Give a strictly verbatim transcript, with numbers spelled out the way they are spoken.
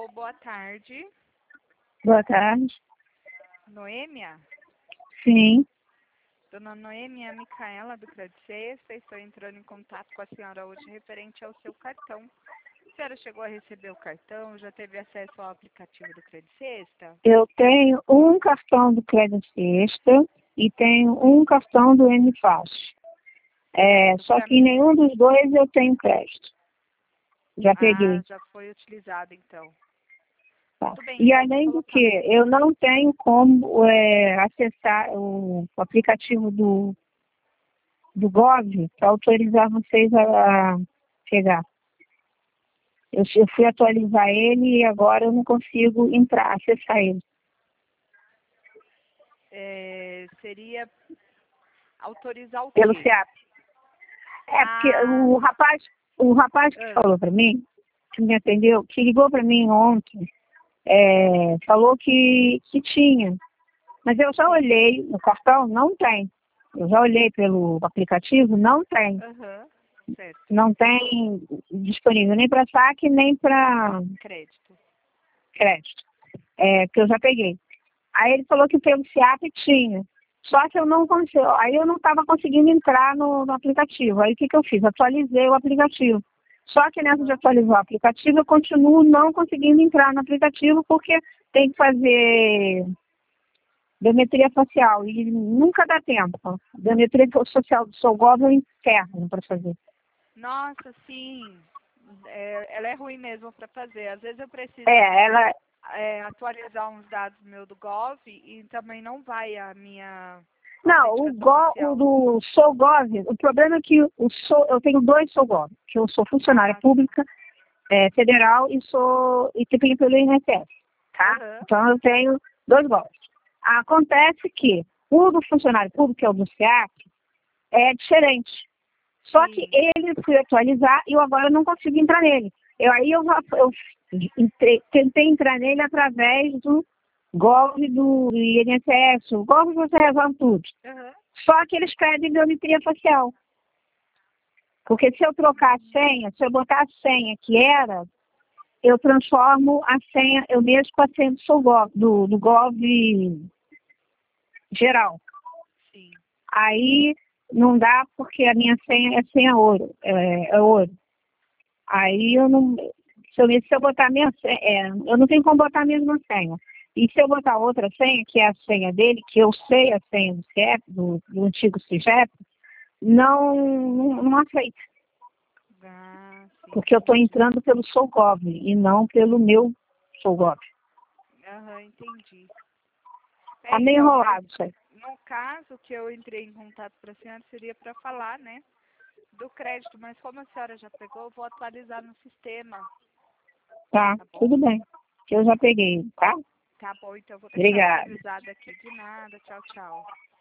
boa tarde. Boa tarde. Noêmia? Sim. Dona Noêmia, Micaela do Crédito Sexta, estou entrando em contato com a senhora hoje referente ao seu cartão. A senhora chegou a receber o cartão, já teve acesso ao aplicativo do Crédito Sexta? Eu tenho um cartão do Crédito Sexta e tenho um cartão do M Fácil. É, só que em nenhum dos dois eu tenho crédito. Já peguei. Ah, já foi utilizado então. Tá. Bem, E além do que, eu não tenho como é, acessar o aplicativo do, do Gov para autorizar vocês a, a pegar. Eu, eu fui atualizar ele e agora eu não consigo entrar, acessar ele. É, seria autorizar o Pelo quê? C A P. É, porque Ah, o rapaz, o rapaz que ah. falou para mim, que me atendeu, que ligou para mim ontem, é, falou que, que tinha. Mas eu já olhei no cartão, não tem. Eu já olhei pelo aplicativo, não tem. Uhum, certo. Não tem disponível nem para saque, nem para Crédito. crédito. É, que eu já peguei. Aí ele falou que pelo C A P tinha. Só que eu não consegui, aí eu não estava conseguindo entrar no, no aplicativo. Aí o que, que eu fiz? Atualizei o aplicativo. Só que nessa de atualizar o aplicativo, eu continuo não conseguindo entrar no aplicativo porque tem que fazer biometria facial e nunca dá tempo. Biometria social do Solgov é um inferno para fazer. Nossa, sim. É, ela é ruim mesmo para fazer. Às vezes eu preciso É, ela é, atualizar uns dados meu do Gov e também não vai a minha Não, o, autenticação Go, o facial. do Solgov, o problema é que o Sol, eu tenho dois Solgov, que eu sou funcionária Ah, pública é, federal e sou e tenho pelo I N S S, tá? uhum. Então eu tenho dois golpes. Acontece que o do funcionário público, que é o do C A P, é diferente. Só Sim. que ele fui atualizar e eu agora não consigo entrar nele. Eu, aí eu, eu entrei, tentei entrar nele através do Gov do I N S S, o Gov você resolve tudo. Uhum. Só que eles pedem biometria facial. Porque se eu trocar a senha, se eu botar a senha que era, eu transformo a senha, eu mexo com a senha do, Solgov, do, do Gov geral. Sim. Aí não dá porque a minha senha é senha ouro, é, é ouro. Aí eu não, se eu, se eu botar a minha senha, é, eu não tenho como botar a mesma senha. E se eu botar outra senha, que é a senha dele, que eu sei a senha do C E P, do, do antigo C I G E P, não, não, não aceita. Ah, sim, Porque eu estou entendi. entrando pelo Solgov e não pelo meu Solgov. Aham, entendi. É, Tá meio então, mas enrolado isso aí. no caso que eu entrei em contato para a senhora seria para falar, né, do crédito, mas como a senhora já pegou, eu vou atualizar no sistema, Tá, tá bom? tudo bem. Que eu já peguei, tá? Tá bom, então eu vou deixar Obrigada. atualizado aqui. De nada, tchau, tchau.